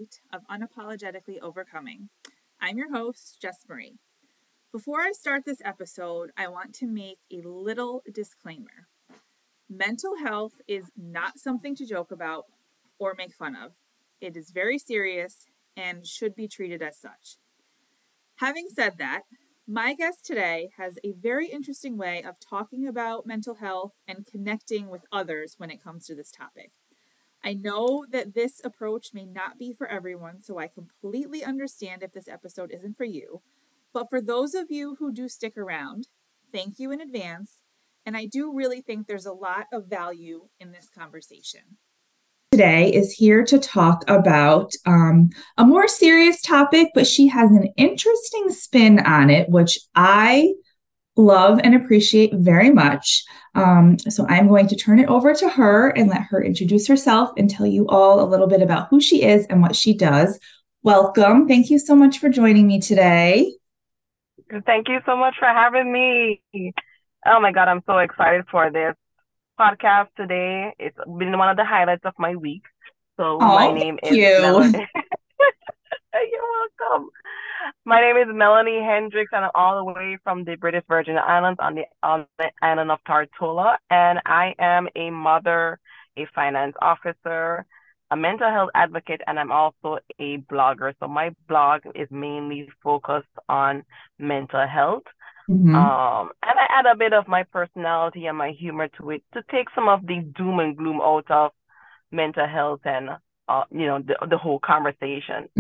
Art of Unapologetically Overcoming. I'm your host, Jess Marie. Before I start this episode, I want to make a little disclaimer. Mental health is not something to joke about or make fun of. It is very serious and should be treated as such. Having said that, my guest today has a very interesting way of talking about mental health and connecting with others when it comes to this topic. I know that this approach may not be for everyone, so I completely understand if this episode isn't for you. But for those of you who do stick around, thank you in advance. And I do really think there's a lot of value in this conversation. Today is here to talk about a more serious topic, but she has an interesting spin on it, which I love and appreciate very much. So I'm going to turn it over to her and let her introduce herself and tell you all a little bit about who she is and what she does. Welcome. Thank you so much for joining me today. Thank you so much for having me. Oh my God, I'm so excited for this podcast today. It's been one of the highlights of my week. So my name is Melanie. You're welcome. My name is Melanie Hendricks, and I'm all the way from the British Virgin Islands on the island of Tortola. And I am a mother, a finance officer, a mental health advocate, and I'm also a blogger. So my blog is mainly focused on mental health. And I add a bit of my personality and my humor to it to take some of the doom and gloom out of mental health and, the whole conversation.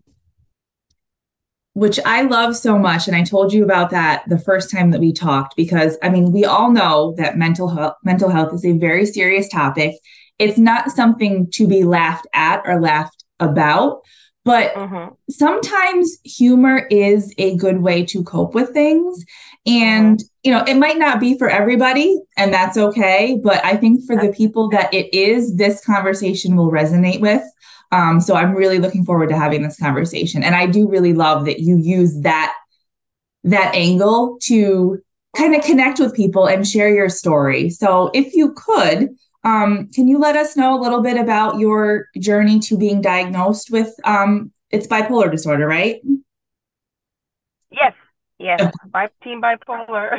Which I love so much. And I told you about that the first time that we talked, because we all know that mental health is a very serious topic. It's not something to be laughed at or laughed about, but sometimes humor is a good way to cope with things. And, it might not be for everybody, and that's okay. But I think for the people that it is, this conversation will resonate with. So I'm really looking forward to having this conversation. And I do really love that you use that angle to kind of connect with people and share your story. So if you could, can you let us know a little bit about your journey to being diagnosed with it's bipolar disorder, right? Yes. Team bipolar.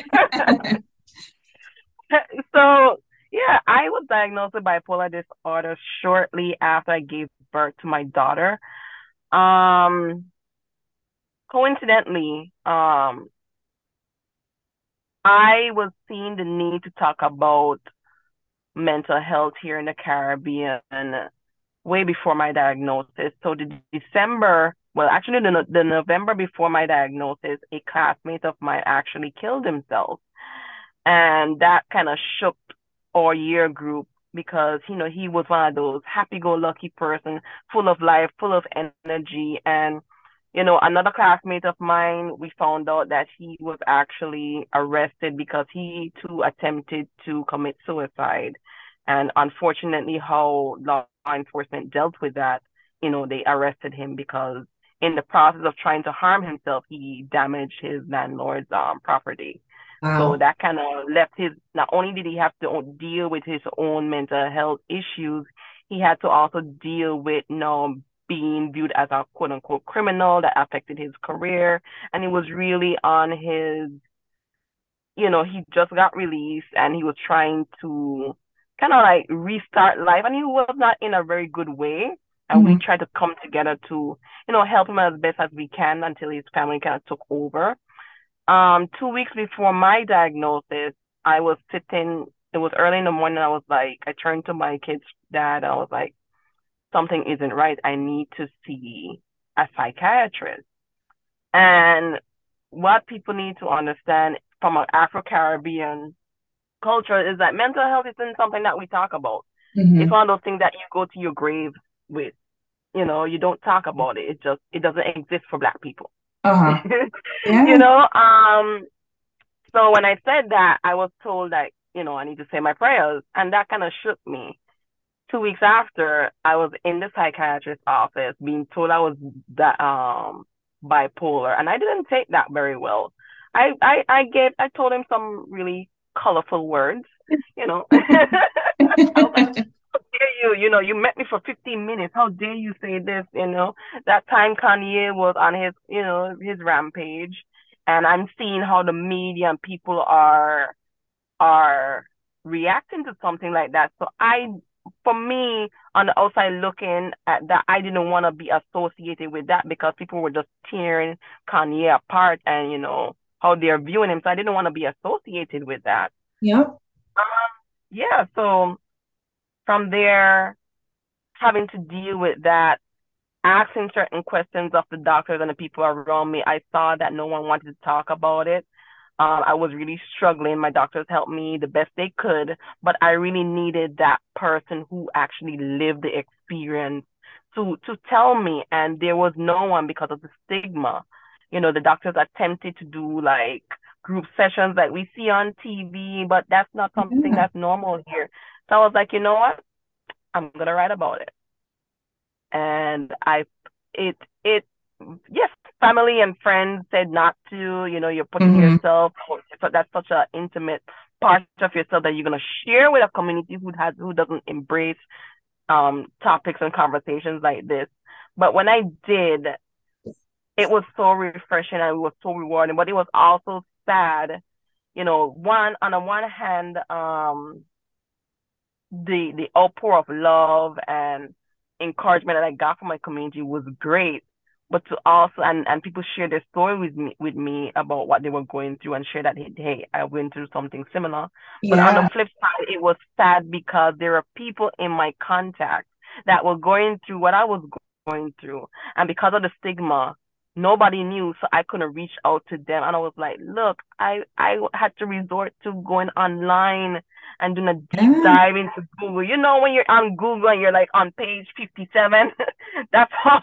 So, yeah, I was diagnosed with bipolar disorder shortly after I gave birth to my daughter. Coincidentally, I was seeing the need to talk about mental health here in the Caribbean way before my diagnosis. So the November before my diagnosis, a classmate of mine actually killed himself. And that kind of shook our year group because, he was one of those happy-go-lucky person, full of life, full of energy. And, another classmate of mine, we found out that he was actually arrested because he too attempted to commit suicide. And unfortunately, how law enforcement dealt with that, they arrested him because in the process of trying to harm himself, he damaged his landlord's property. Wow. So that kind of left not only did he have to deal with his own mental health issues, he had to also deal with, being viewed as a quote unquote criminal that affected his career. And he was really on his, he just got released and he was trying to kind of like restart life, and he was not in a very good way. And we tried to come together to, help him as best as we can until his family kind of took over. 2 weeks before my diagnosis, I was sitting, it was early in the morning. I turned to my kid's dad. I was like, something isn't right. I need to see a psychiatrist. And what people need to understand from an Afro-Caribbean culture is that mental health isn't something that we talk about. It's one of those things that you go to your grave with. You don't talk about it. It doesn't exist for Black people. Yeah. So when I said that, I was told that, I need to say my prayers, and that kind of shook me. 2 weeks after, I was in the psychiatrist's office being told I was bipolar, and I didn't take that very well. I told him some really colorful words, I was like, dare you? You met me for 15 minutes. How dare you say this? That time Kanye was on his rampage, and I'm seeing how the media and people are reacting to something like that. So for me, on the outside looking at that, I didn't want to be associated with that because people were just tearing Kanye apart and how they're viewing him. So I didn't want to be associated with that. Yep. Yeah. So from there, having to deal with that, asking certain questions of the doctors and the people around me, I saw that no one wanted to talk about it. I was really struggling. My doctors helped me the best they could, but I really needed that person who actually lived the experience to tell me. And there was no one because of the stigma. The doctors attempted to do like group sessions like we see on TV, but that's not something that's normal here. So I was like, you know what? I'm gonna write about it. And yes, family and friends said not to, you're putting yourself, but that's such an intimate part of yourself that you're going to share with a community who doesn't embrace topics and conversations like this. But when I did, it was so refreshing and it was so rewarding, but it was also sad. On the one hand, the outpour of love and encouragement that I got from my community was great. But to also and people share their story with me about what they were going through and share that hey, I went through something similar. But on the flip side, it was sad because there are people in my contact that were going through what I was going through, and because of the stigma, nobody knew, so I couldn't reach out to them. And I was like, look, I had to resort to going online and doing a deep dive into Google. When you're on Google and you're like on page 57, that's how.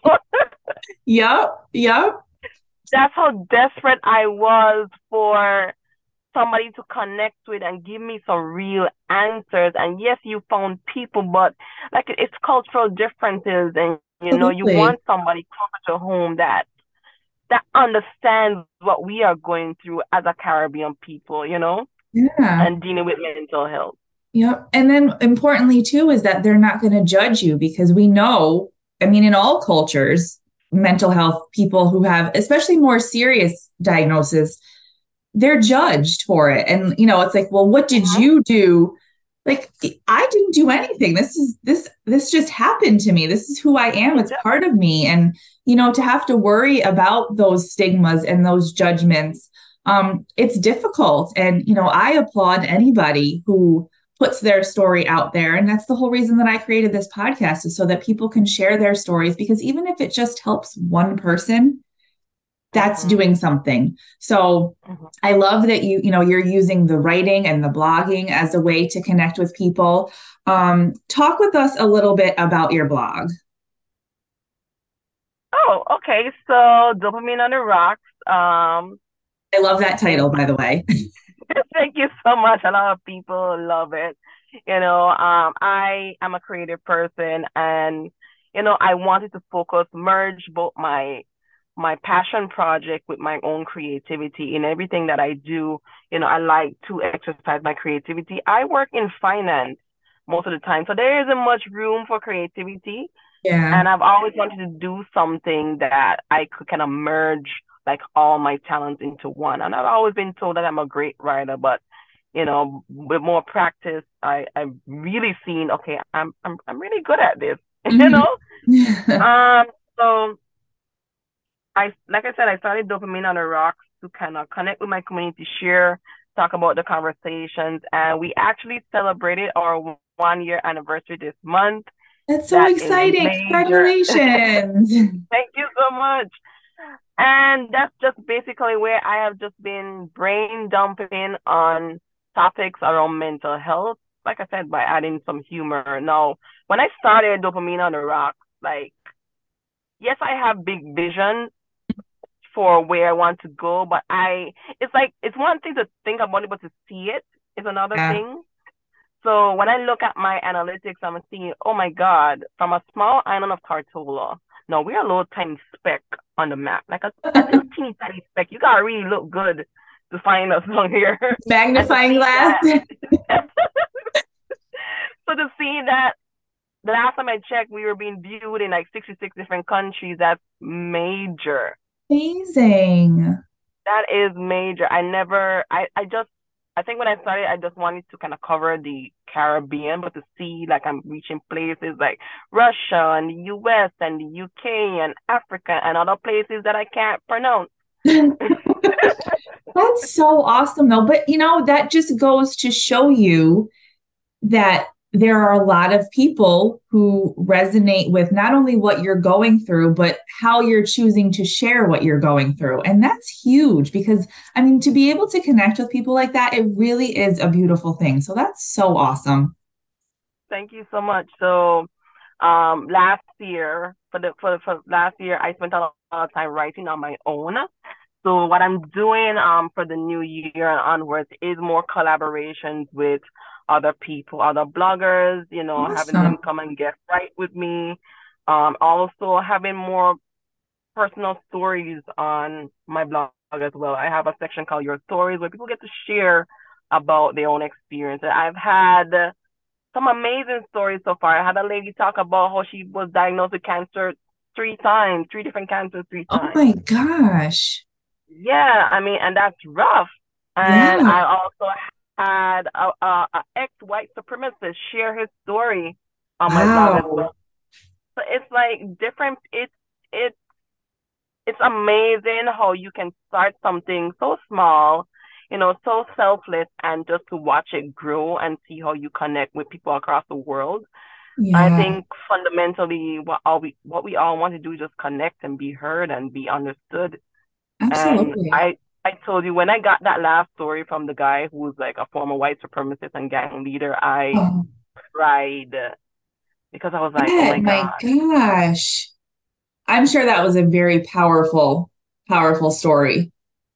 Yep. That's how desperate I was for somebody to connect with and give me some real answers. And yes, you found people, but like it's cultural differences, and you want somebody closer to home that understands what we are going through as a Caribbean people, and dealing with mental health. Yep. And then importantly too, is that they're not going to judge you, because we know, in all cultures, mental health people who have especially more serious diagnosis, they're judged for it. And, it's like, well, what did you do? Like, I didn't do anything. This just happened to me. This is who I am. It's part of me. And, to have to worry about those stigmas and those judgments, it's difficult. And, I applaud anybody who puts their story out there. And that's the whole reason that I created this podcast, is so that people can share their stories, because even if it just helps one person, that's doing something. So I love that you're using the writing and the blogging as a way to connect with people. Talk with us a little bit about your blog. Oh, okay. So Dopamine on the Rocks. I love that title, by the way. Thank you so much. A lot of people love it. I am a creative person, and I wanted to merge both my passion project with my own creativity in everything that I do. I like to exercise my creativity. I work in finance most of the time, so there isn't much room for creativity. Yeah. And I've always wanted to do something that I could kind of merge like all my talents into one. And I've always been told that I'm a great writer, but with more practice, I've really seen, okay, I'm really good at this. So like I said, I started Dopamine on the Rocks to kind of connect with my community, share, talk about the conversations, and we actually celebrated our 1-year anniversary this month. That's so exciting. Congratulations. Thank you so much. And that's just basically where I have just been brain dumping on topics around mental health, like I said, by adding some humor. Now, when I started Dopamine on the Rocks, like, yes, I have big vision for where I want to go, but it's one thing to think about it, but to see it is another thing. So when I look at my analytics, I'm seeing, oh my God, from a small island of Tortola, no, we're a little tiny speck on the map, like a little teeny tiny speck. You gotta really look good to find us on here. Magnifying glass. So to see that the last time I checked, we were being viewed in like 66 different countries. That's major. Amazing. That is major. I think when I started, I just wanted to kind of cover the Caribbean, but to see like I'm reaching places like Russia and the US and the UK and Africa and other places that I can't pronounce. That's so awesome, though. But that just goes to show you that there are a lot of people who resonate with not only what you're going through, but how you're choosing to share what you're going through. And that's huge because, I mean, to be able to connect with people like that, it really is a beautiful thing. So that's so awesome. Thank you so much. So, last year, for last year, I spent a lot of time writing on my own. So what I'm doing for the new year and onwards is more collaborations with other people, other bloggers, having them Awesome. come and get right with me. Also having more personal stories on my blog as well. I have a section called Your Stories where people get to share about their own experience. I've had some amazing stories so far. I had a lady talk about how she was diagnosed with cancer 3 times, 3 different cancers, three Oh times. my gosh. Yeah, I mean, and that's rough. And Yeah. I also had a ex-white supremacist share his story on my blog as Wow. well. So it's like different. It's it's amazing how you can start something so small, so selfless, and just to watch it grow and see how you connect with people across the world. I Yeah, think fundamentally what we all want to do is just connect and be heard and be understood. And absolutely. I told you when I got that last story from the guy who was like a former white supremacist and gang leader, I Oh, cried because I was like, oh yeah, my my God. gosh. I'm sure that was a very powerful, powerful story.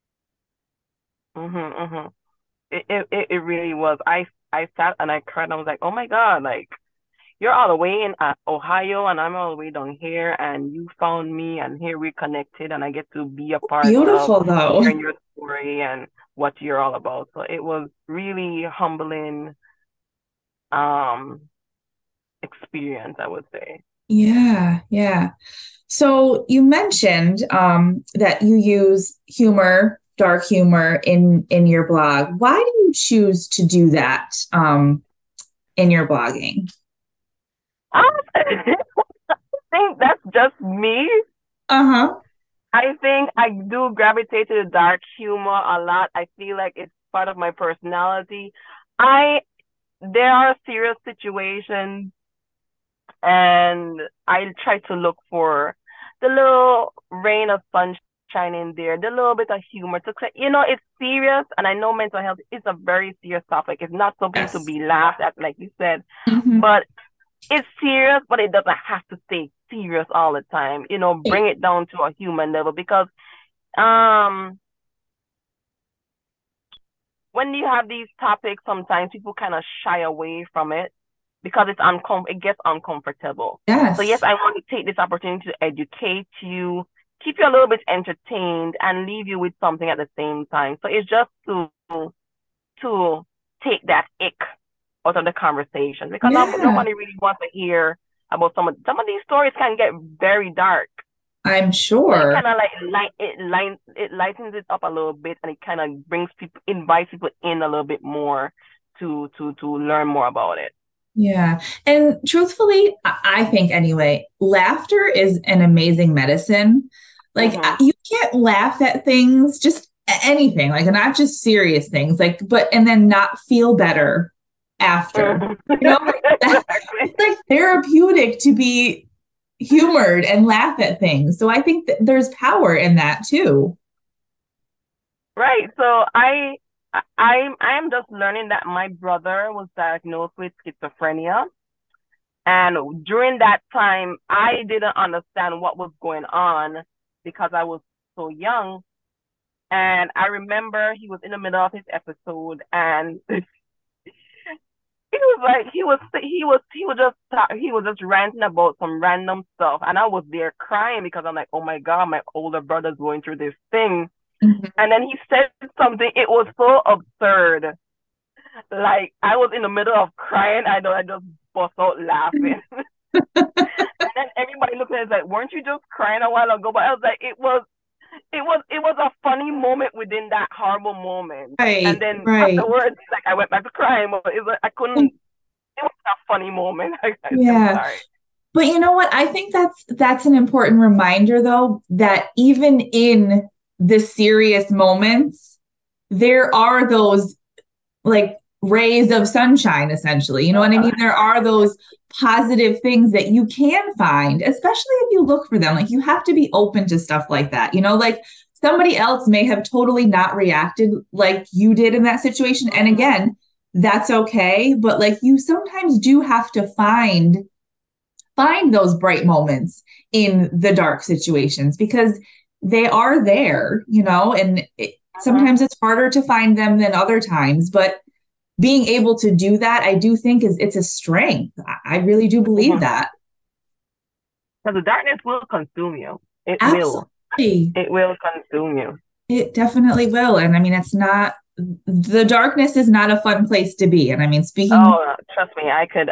Mhm, mhm. It really was. I sat and I cried and I was like, oh my God, like you're all the way in Ohio and I'm all the way down here and you found me and here we connected and I get to be a part of Beautiful, though. hearing your story and what you're all about. So it was really humbling um experience, I would say. Yeah, yeah. So you mentioned that you use humor, dark humor in your blog. Why do you choose to do that in your blogging? I think that's just me. Uh-huh. I think I do gravitate to the dark humor a lot. I feel like it's part of my personality. I There are serious situations and I try to look for the little rain of sunshine in there, the little bit of humor to say, it's serious and I know mental health is a very serious topic. It's not something to Yes. be laughed at, like you said, Hmm. but it's serious, but it doesn't have to stay serious all the time. Bring it down to a human level because um when you have these topics, sometimes people kind of shy away from it because it gets uncomfortable. So yes, Yes. I want to take this opportunity to educate you, keep you a little bit entertained, and leave you with something at the same time. So it's just to take that ick out of the conversation because Yeah, nobody really wants to hear about some of these stories can get very dark. I'm So it sure. kind of like it lightens it up a little bit, and it kind of invites people in a little bit more to learn more about it. Yeah. And truthfully, I think anyway, laughter is an amazing medicine. Like Mhm. you can't laugh at things, just anything, like not just serious things, like, but, and then not feel better after. Mhm. Like that, Exactly. it's like therapeutic to be humored and laugh at things. So I think that there's power in that too. Right. So I am just learning that my brother was diagnosed with schizophrenia, and during that time, I didn't understand what was going on because I was so young. And I remember he was in the middle of his episode, and he was like he was just ranting about some random stuff, and I was there crying because I'm like, oh my God, my older brother's going through this thing. Mhm. And then he said something, it was so absurd. Like I was in the middle of crying, I know I just bust out laughing. And then everybody looked at us like, weren't you just crying a while ago? But I was like, it was a funny moment within that horrible moment. And Right, then right. afterwards, like I went back to crying, but I couldn't. It was a funny moment. I'm Yeah. sorry. But you know what? I think that's an important reminder though, that even in the serious moments, there are those like rays of sunshine, essentially. You know what I mean? There are those positive things that you can find, especially if you look for them. Like you have to be open to stuff like that. You know, like somebody else may have totally not reacted like you did in that situation. And again, that's okay. But like you sometimes do have to find those bright moments in the dark situations because they are there, you know, and sometimes it's harder to find them than other times, but being able to do that, I do think it's a strength. I really do believe Because that. the darkness will consume you. It will. Absolutely. It will consume you. It definitely will. And I mean, it's not, the darkness is not a fun place to be. And I mean, speaking, Oh, trust me,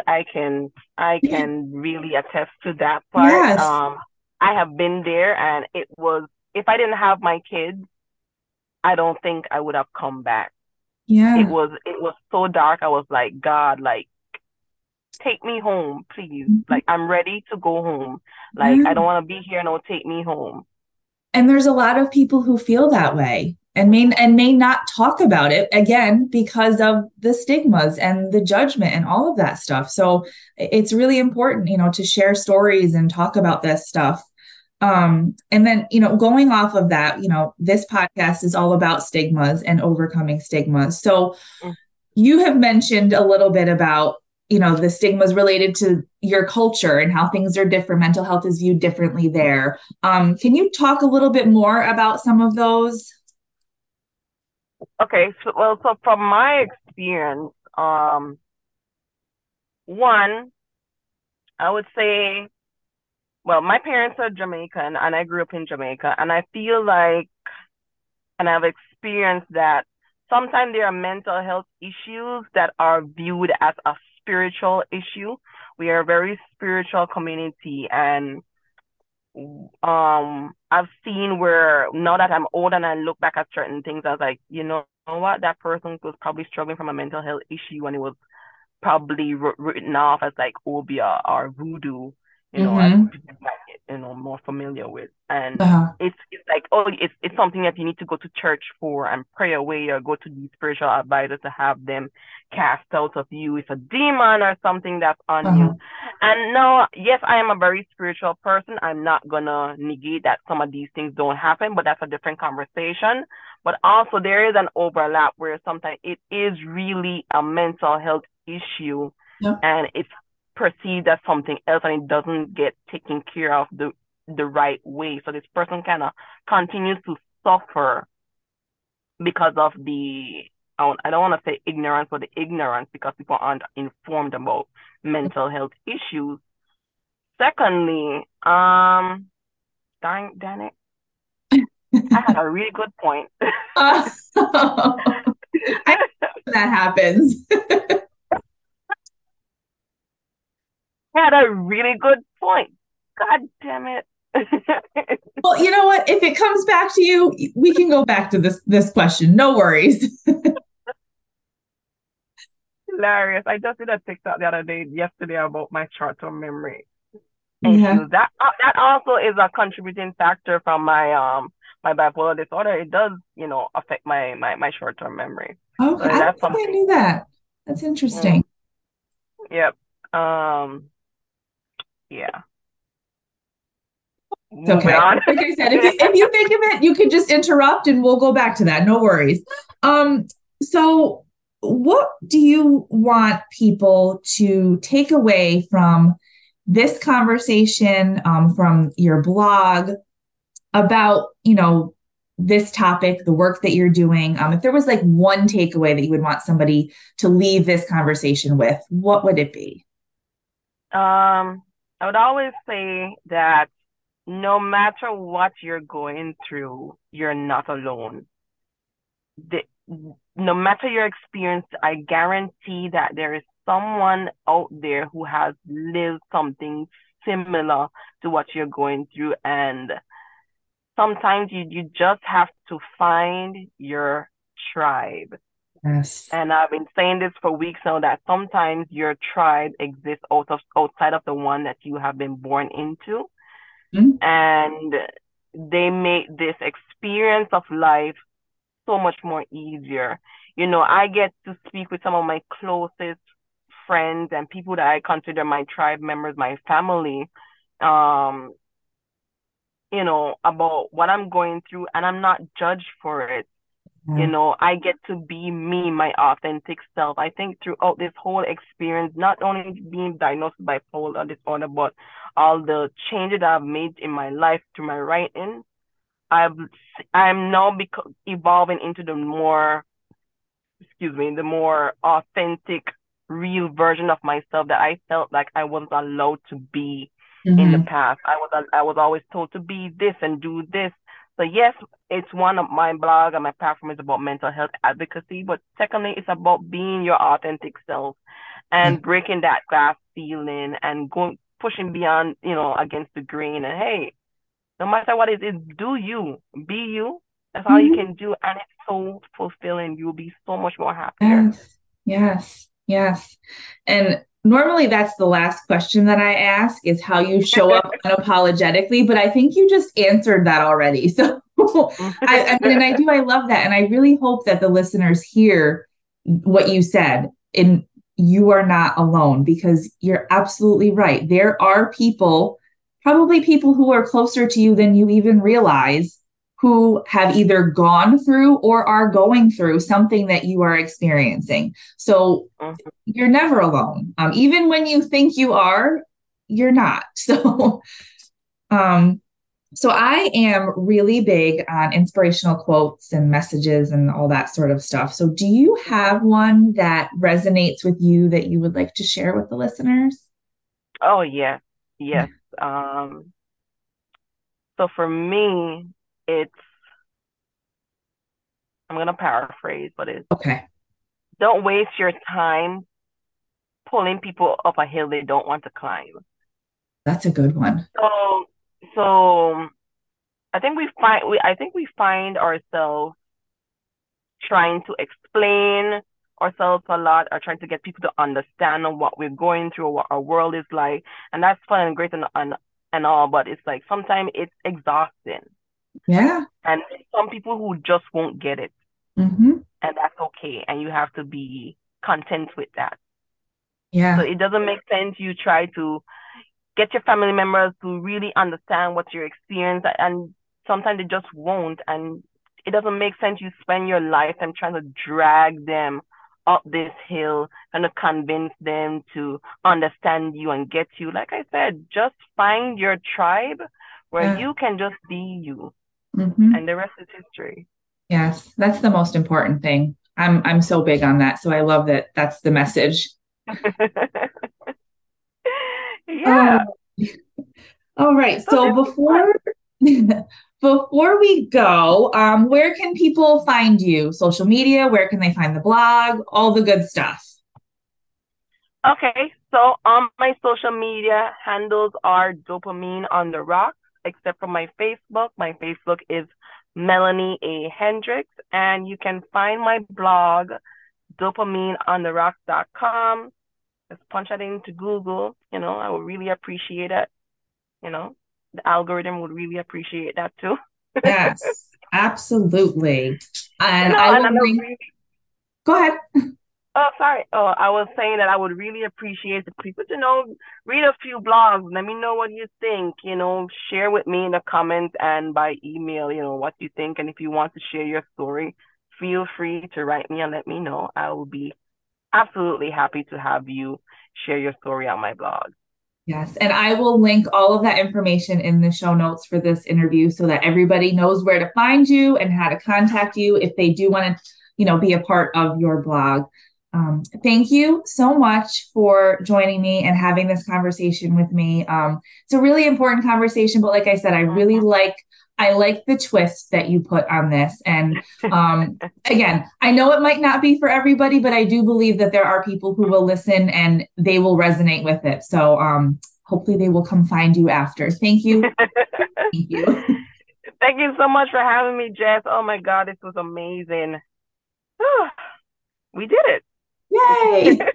I can really attest to that part. yes. I have been there, and it was, if I didn't have my kids, I don't think I would have come back. It Yeah. was it was so dark. I was like, God, like take me home, please. Mhm. Like I'm ready to go home. Like I Yeah. don't want to be here. No, take me home. And there's a lot of people who feel that way and may not talk about it again because of the stigmas and the judgment and all of that stuff. So it's really important, you know, to share stories and talk about this stuff. And then, you know, going off of that, you know, this podcast is all about stigmas and overcoming stigmas. So Mm. you have mentioned a little bit about, you know, the stigmas related to your culture and how things are different. Mental health is viewed differently there. Can you talk a little bit more about some of those? Okay, so from my experience, one, I would say, well, my parents are Jamaican, and I grew up in Jamaica, and I feel like, and I've experienced that sometimes there are mental health issues that are viewed as a spiritual issue. We are a very spiritual community, and I've seen where now that I'm old and I look back at certain things, I was like, you know what, that person was probably struggling from a mental health issue, and it was probably written off as like obia or voodoo, as Mm-hmm. people might get, more familiar with. And Uh-huh. it's like, oh, it's something that you need to go to church for and pray away, or go to these spiritual advisors to have them cast out of you. It's a demon or something that's on Uh-huh. you. And no, yes, I am a very spiritual person. I'm not gonna negate that some of these things don't happen, but that's a different conversation. But also there is an overlap where sometimes it is really a mental health issue, Yep. and it's perceived as something else, and it doesn't get taken care of the right way. So this person kind of continues to suffer because of I don't want to say ignorance, but the ignorance, because people aren't informed about mental health issues. Secondly, darn it, I had a really good point. I that happens. I had a really good point. God damn it. Well, you know what? If it comes back to you, we can go back to this question. No worries. Hilarious. I just did a TikTok the other day, yesterday, about my short-term memory Yeah. issues. That also is a contributing factor from my bipolar disorder. It does, affect my short-term memory. Okay. So I don't that's think I something. knew that. That's Mm, interesting. yep. Yeah. It's Moving okay. on. Like I said, if you think of it, you can just interrupt and we'll go back to that. No worries. Um, so what do you want people to take away from this conversation, from your blog about, you know, this topic, the work that you're doing? If there was like one takeaway that you would want somebody to leave this conversation with, what would it be? I would always say that no matter what you're going through, you're not alone. The, no matter your experience, I guarantee that there is someone out there who has lived something similar to what you're going through. And sometimes you just have to find your tribe. Yes. And I've been saying this for weeks now, that sometimes your tribe exists outside of the one that you have been born into. Mhm. And they make this experience of life so much more easier. I get to speak with some of my closest friends and people that I consider my tribe members, my family, um, about what I'm going through, and I'm not judged for it. Yeah. I get to be me, my authentic self. I think throughout this whole experience, not only being diagnosed with bipolar disorder, but all the changes that I've made in my life through my writing, I'm now evolving into the more authentic, real version of myself that I felt like I wasn't allowed to be in the Mhm. past. I was always told to be this and do this. So yes, it's one of my blog and my platform is about mental health advocacy, but secondly, it's about being your authentic self and breaking that glass ceiling and pushing beyond, against the grain. And hey, no matter what it is, do you, be you. That's all you Mhm. can do, and it's so fulfilling. You'll be so much more happier. Yes, yes, yes. And normally that's the last question that I ask is how you show up unapologetically, but I think you just answered that already. So I mean, I love that. And I really hope that the listeners hear what you said and you are not alone because you're absolutely right. There are people, probably people who are closer to you than you even realize who have either gone through or are going through something that you are experiencing. So you're never alone. Even when you think you are, you're not. Um, so I am really big on inspirational quotes and messages and all that sort of stuff. So do you have one that resonates with you that you would like to share with the listeners? Oh, yes, yes. Um, so for me, it's, I'm gonna paraphrase, but it's, Okay, don't waste your time pulling people up a hill they don't want to climb. that's a good one. So, so I think we find ourselves trying to explain ourselves a lot, or trying to get people to understand what we're going through or what our world is like. And that's fun and great and all, but it's like sometimes it's exhausting. Yeah. And some people who just won't get it. Mm-hmm. And that's okay. And you have to be content with that. So Yeah. it doesn't make sense you try to get your family members to really understand what you're experiencing, and sometimes they just won't. And it doesn't make sense you spend your life and trying to drag them up this hill and to convince them to understand you and get you. Like I said, just find your tribe where Yeah. you can just be you, Mm-hmm. and the rest is history. Yes, that's the most important thing. I'm so big on that. So I love that that's the message. Yeah. Oh, all right. So So this is fun. before we go, where can people find you? Social media, where can they find the blog? All the good stuff. Okay, so on my social media handles are Dopamine on the Rocks, except for my Facebook. My Facebook is Melanie A. Hendricks, and you can find my blog, dopamineontherocks.com. Just punch that into Google. I would really appreciate it. The algorithm would really appreciate that too. Yes, absolutely. And I And will I'm a link. really Go ahead. Oh, sorry. Oh, I was saying that I would really appreciate the people to read a few blogs. Let me know what you think. Share with me in the comments and by email, what you think. And if you want to share your story, feel free to write me and let me know. I will be absolutely happy to have you share your story on my blog. Yes, and I will link all of that information in the show notes for this interview so that everybody knows where to find you and how to contact you if they do want to, be a part of your blog. Thank you so much for joining me and having this conversation with me. It's a really important conversation, but like I said, I really like I like the twist that you put on this. And again, I know it might not be for everybody, but I do believe that there are people who will listen and they will resonate with it. So hopefully they will come find you after. Thank you. Thank you. Thank you so much for having me, Jess. Oh my God, this was amazing. We did it. Yay!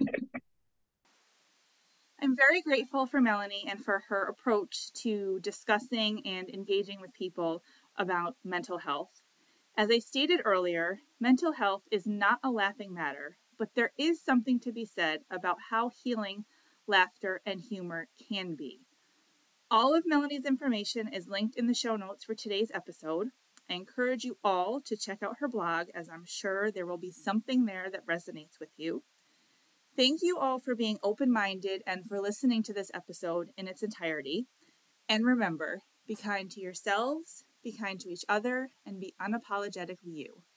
I'm very grateful for Melanie and for her approach to discussing and engaging with people about mental health. As I stated earlier, mental health is not a laughing matter, but there is something to be said about how healing laughter and humor can be. All of Melanie's information is linked in the show notes for today's episode. I encourage you all to check out her blog, as I'm sure there will be something there that resonates with you. Thank you all for being open-minded and for listening to this episode in its entirety. And remember, be kind to yourselves, be kind to each other, and be unapologetically you.